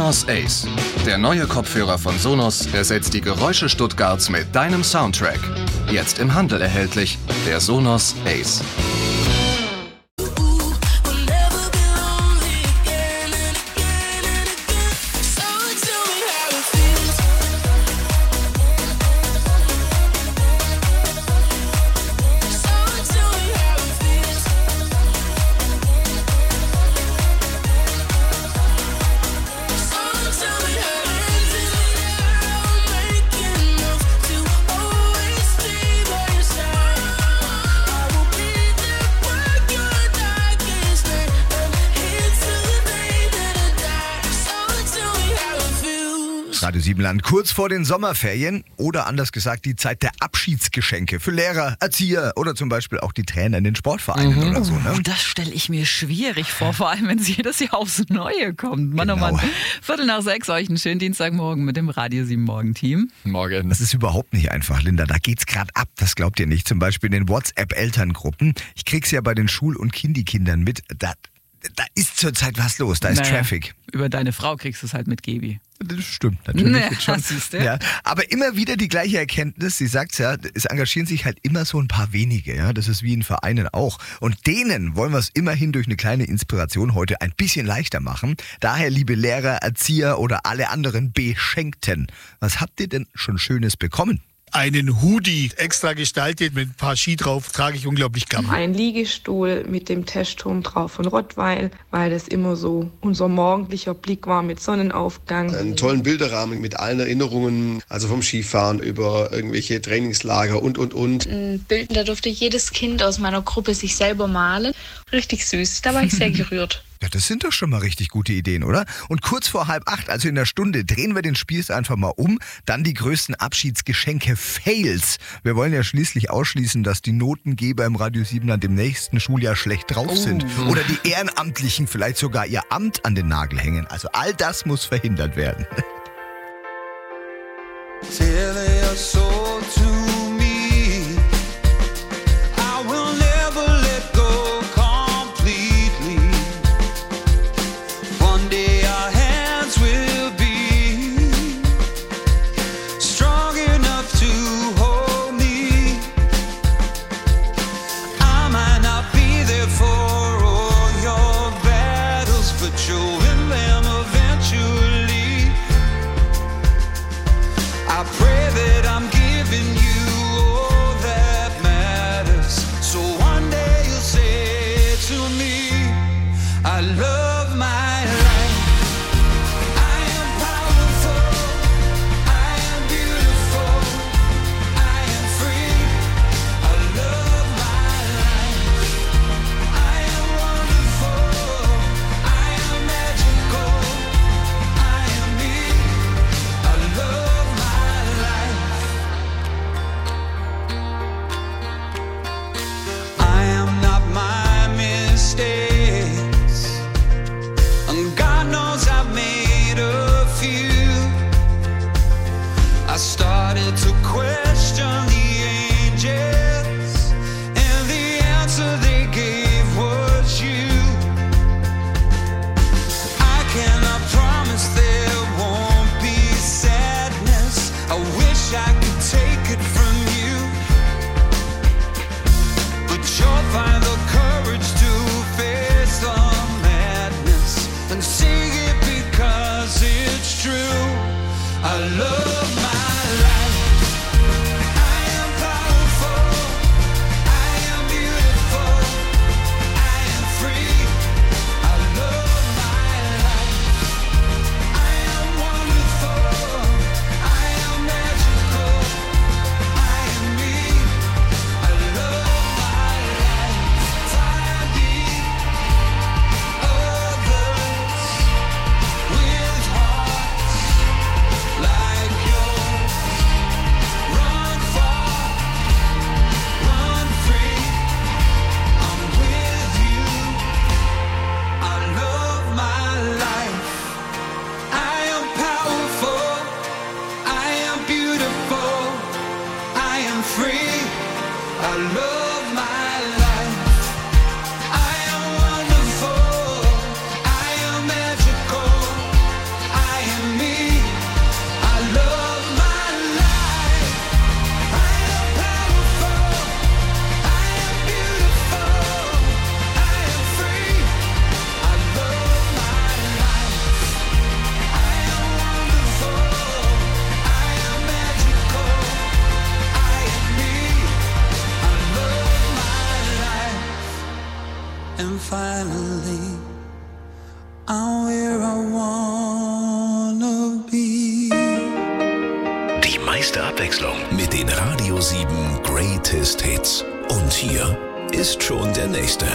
Sonos Ace. Der neue Kopfhörer von Sonos ersetzt die Geräusche Stuttgarts mit deinem Soundtrack. Jetzt im Handel erhältlich, der Sonos Ace. Radio Siebenland, kurz vor den Sommerferien oder anders gesagt die Zeit der Abschiedsgeschenke für Lehrer, Erzieher oder zum Beispiel auch die Trainer in den Sportvereinen oder so. Ne? Das stelle ich mir schwierig vor, vor allem wenn es jedes Jahr aufs Neue kommt. Mann, Genau. oh Mann. 5:45, euch einen schönen Dienstagmorgen mit dem Radio 7 Morgen-Team. Morgen. Das ist überhaupt nicht einfach, Linda. Da geht's gerade ab, das glaubt ihr nicht. Zum Beispiel in den WhatsApp-Elterngruppen. Ich krieg's ja bei den Schul- und Kindikindern mit. Da ist zurzeit was los, da ist Traffic. Über deine Frau kriegst du es halt mit Gaby. Das stimmt natürlich jetzt schon. Siehste. Ja, aber immer wieder die gleiche Erkenntnis. Sie sagt ja, es engagieren sich halt immer so ein paar wenige. Ja, das ist wie in Vereinen auch. Und denen wollen wir es immerhin durch eine kleine Inspiration heute ein bisschen leichter machen. Daher, liebe Lehrer, Erzieher oder alle anderen Beschenkten, was habt ihr denn schon Schönes bekommen? Einen Hoodie extra gestaltet mit ein paar Ski drauf, trage ich unglaublich gern. Ein Liegestuhl mit dem Testturm drauf von Rottweil, weil das immer so unser morgendlicher Blick war mit Sonnenaufgang. Einen tollen Bilderrahmen mit allen Erinnerungen, also vom Skifahren über irgendwelche Trainingslager und. Ein Bild, da durfte jedes Kind aus meiner Gruppe sich selber malen. Richtig süß, da war ich sehr gerührt. Ja, das sind doch schon mal richtig gute Ideen, oder? Und kurz vor 7:30, also in der Stunde, drehen wir den Spieß einfach mal um. Dann die größten Abschiedsgeschenke-Fails. Wir wollen ja schließlich ausschließen, dass die Notengeber im Radio Siebenland im nächsten Schuljahr schlecht drauf sind. Oder die Ehrenamtlichen vielleicht sogar ihr Amt an den Nagel hängen. Also all das muss verhindert werden. meiste Abwechslung mit den Radio 7 Greatest Hits. Und hier ist schon der nächste.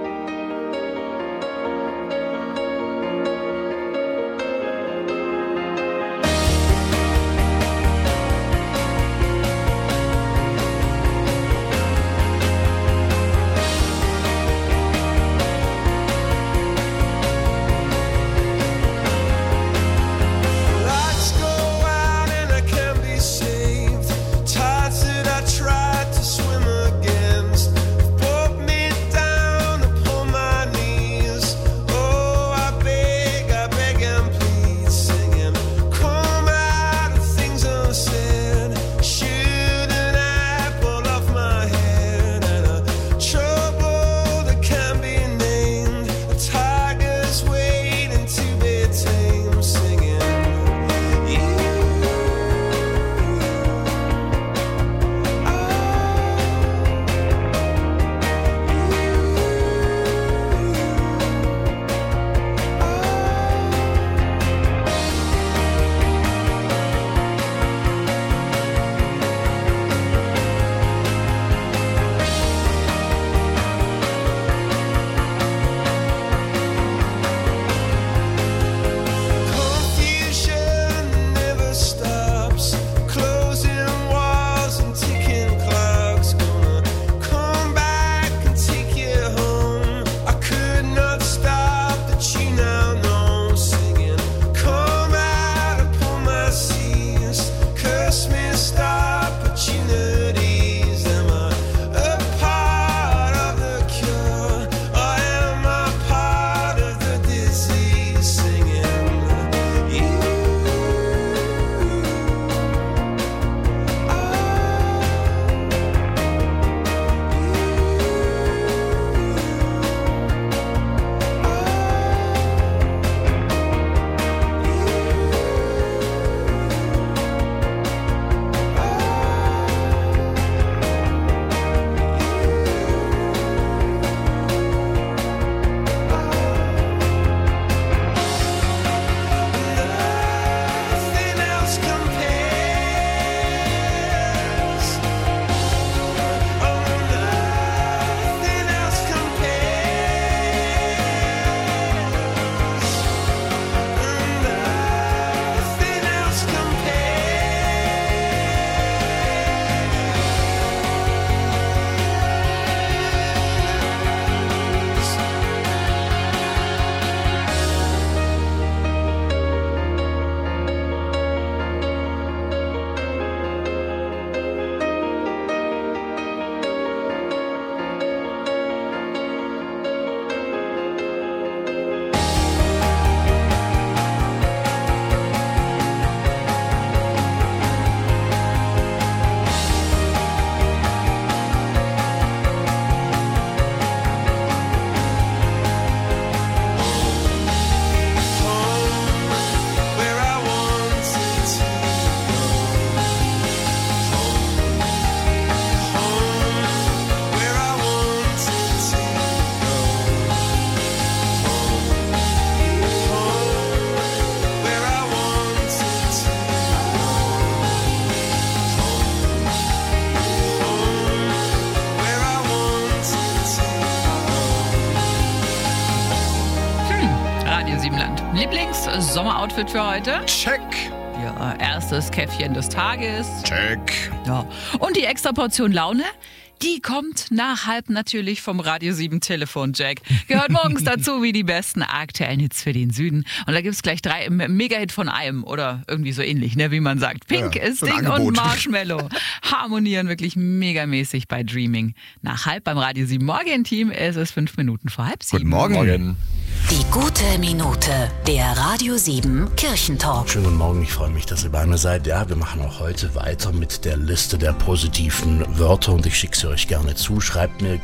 Lieblings-Sommeroutfit für heute? Check. Ja, erstes Käffchen des Tages. Check. Ja. Und die extra Portion Laune? Die kommt nach halb natürlich vom Radio 7 Telefon-Jack. Gehört morgens dazu wie die besten aktuellen Hits für den Süden. Und da gibt's gleich 3 Mega-Hit von einem oder irgendwie so ähnlich, ne, wie man sagt. Pink, ja, Sting und Marshmallow harmonieren wirklich megamäßig bei Dreaming. Nach halb beim Radio 7 Morgen-Team. Es ist 5 Minuten vor halb 7. Guten Morgen. Die gute Minute, der Radio 7 Kirchentalk. Schönen guten Morgen, ich freue mich, dass ihr bei mir seid. Ja, wir machen auch heute weiter mit der Liste der positiven Wörter und ich schicke sie euch gerne zu. Schreibt mir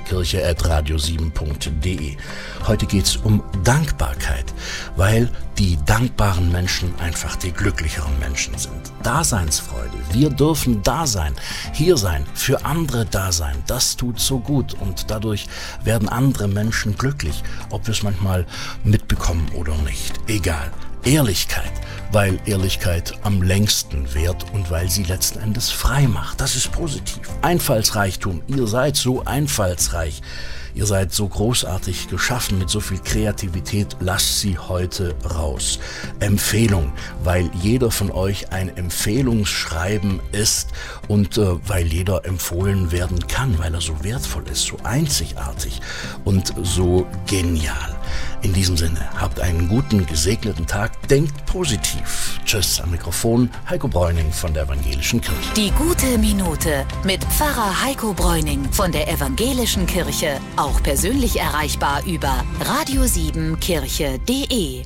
kirche@radio7.de. Heute geht es um Dankbarkeit, weil die dankbaren Menschen einfach die glücklicheren Menschen sind. Daseinsfreude, wir dürfen da sein, hier sein, für andere da sein. Das tut so gut und dadurch werden andere Menschen glücklich, ob wir es manchmal mitbekommen oder nicht. Egal. Ehrlichkeit, weil Ehrlichkeit am längsten währt und weil sie letzten Endes frei macht. Das ist positiv. Einfallsreichtum. Ihr seid so einfallsreich. Ihr seid so großartig geschaffen mit so viel Kreativität. Lasst sie heute raus. Empfehlung, weil jeder von euch ein Empfehlungsschreiben ist und weil jeder empfohlen werden kann, weil er so wertvoll ist, so einzigartig und so genial. In diesem Sinne, habt einen guten, gesegneten Tag, denkt positiv. Tschüss, am Mikrofon Heiko Bräuning von der Evangelischen Kirche. Die gute Minute mit Pfarrer Heiko Bräuning von der Evangelischen Kirche. Auch persönlich erreichbar über radio7kirche.de.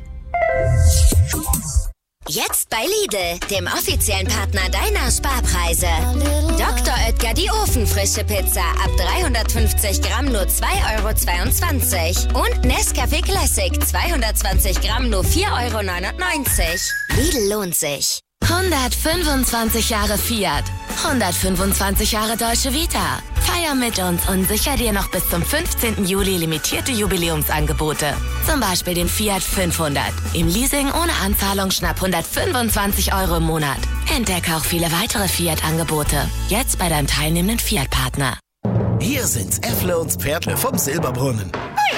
Jetzt bei Lidl, dem offiziellen Partner deiner Sparpreise. Dr. Oetker die ofenfrische Pizza ab 350 Gramm nur 2,22 € und Nescafé Classic 220 Gramm nur 4,99 €. Lidl lohnt sich. 125 Jahre Fiat, 125 Jahre Deutsche Vita. Feier mit uns und sicher dir noch bis zum 15. Juli limitierte Jubiläumsangebote. Zum Beispiel den Fiat 500. Im Leasing ohne Anzahlung schnapp 125 € im Monat. Entdecke auch viele weitere Fiat-Angebote. Jetzt bei deinem teilnehmenden Fiat-Partner. Hier sind's Äffle und Pferdle vom Silberbrunnen.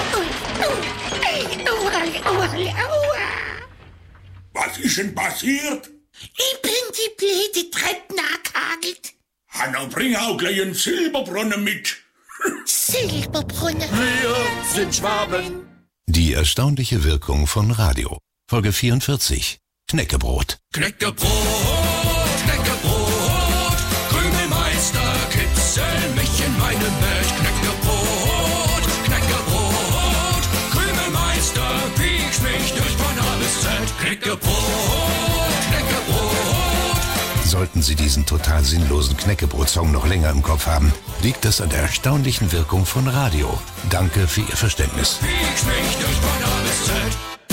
Was ist denn passiert? Ich bin die blöde Treppe nachgehagelt. Hanna, bring auch gleich einen Silberbrunnen mit. Silberbrunnen. Wir sind Schwaben. Die erstaunliche Wirkung von Radio. Folge 44. Knäckebrot. Knäckebrot, Knäckebrot. Krümelmeister, kitzel mich in meinem Bett. Knäckebrot, Knäckebrot. Krümelmeister, piekst mich durch von A bis Z. Knäckebrot, Knäckebrot. Sollten Sie diesen total sinnlosen Knäckebrot-Song noch länger im Kopf haben, liegt das an der erstaunlichen Wirkung von Radio. Danke für Ihr Verständnis. Piekst mich durch von A bis Z.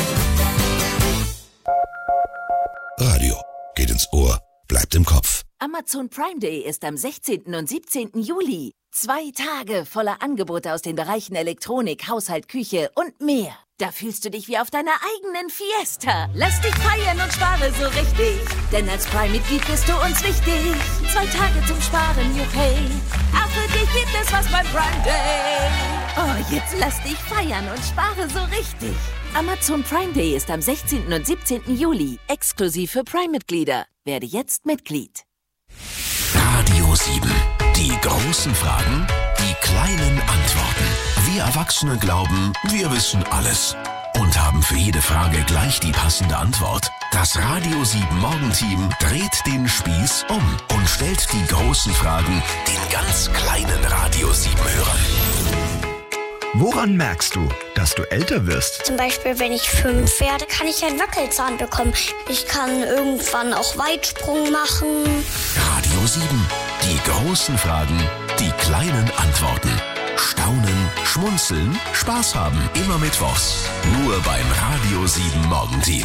Radio geht ins Ohr, bleibt im Kopf. Amazon Prime Day ist am 16. und 17. Juli. 2 Tage voller Angebote aus den Bereichen Elektronik, Haushalt, Küche und mehr. Da fühlst du dich wie auf deiner eigenen Fiesta. Lass dich feiern und spare so richtig. Denn als Prime-Mitglied bist du uns wichtig. 2 Tage zum Sparen, juchei. Auch für dich gibt es was beim Prime Day. Oh, jetzt lass dich feiern und spare so richtig. Amazon Prime Day ist am 16. und 17. Juli. Exklusiv für Prime-Mitglieder. Werde jetzt Mitglied. Radio 7. Die großen Fragen, die kleinen Antworten. Wir Erwachsene glauben, wir wissen alles. Und haben für jede Frage gleich die passende Antwort. Das Radio 7 Morgenteam dreht den Spieß um und stellt die großen Fragen den ganz kleinen Radio 7-Hörern. Woran merkst du, dass du älter wirst? Zum Beispiel, wenn ich 5 werde, kann ich einen Wackelzahn bekommen. Ich kann irgendwann auch Weitsprung machen. Radio 7. Die großen Fragen, die kleinen Antworten. Staunen, schmunzeln, Spaß haben. Immer mittwochs. Nur beim Radio 7 Morgenteam.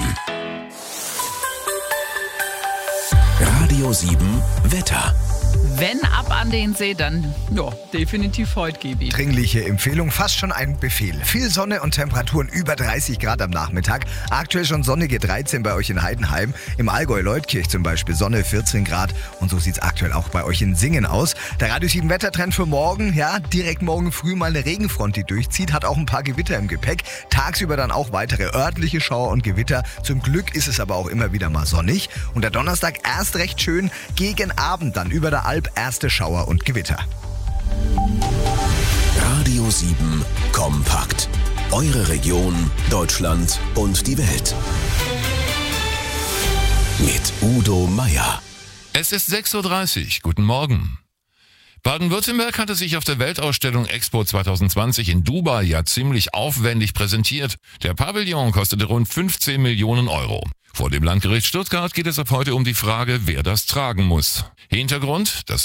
Radio 7 Wetter. Wenn ab an den See, dann ja, definitiv heute, Gibi. Dringliche Empfehlung, fast schon ein Befehl. Viel Sonne und Temperaturen über 30 Grad am Nachmittag. Aktuell schon sonnige 13 bei euch in Heidenheim. Im Allgäu-Leutkirch zum Beispiel Sonne 14 Grad. Und so sieht es aktuell auch bei euch in Singen aus. Der Radio 7 Wettertrend für morgen, ja, direkt morgen früh mal eine Regenfront, die durchzieht. Hat auch ein paar Gewitter im Gepäck. Tagsüber dann auch weitere örtliche Schauer und Gewitter. Zum Glück ist es aber auch immer wieder mal sonnig. Und der Donnerstag erst recht schön. Gegen Abend dann über der Alp erste Schauer und Gewitter. Radio 7 kompakt. Eure Region, Deutschland und die Welt. Mit Udo Meier. Es ist 6:30 Uhr. Guten Morgen. Baden-Württemberg hatte sich auf der Weltausstellung Expo 2020 in Dubai ja ziemlich aufwendig präsentiert. Der Pavillon kostete rund 15 Millionen Euro. Vor dem Landgericht Stuttgart geht es ab heute um die Frage, wer das tragen muss. Hintergrund: Das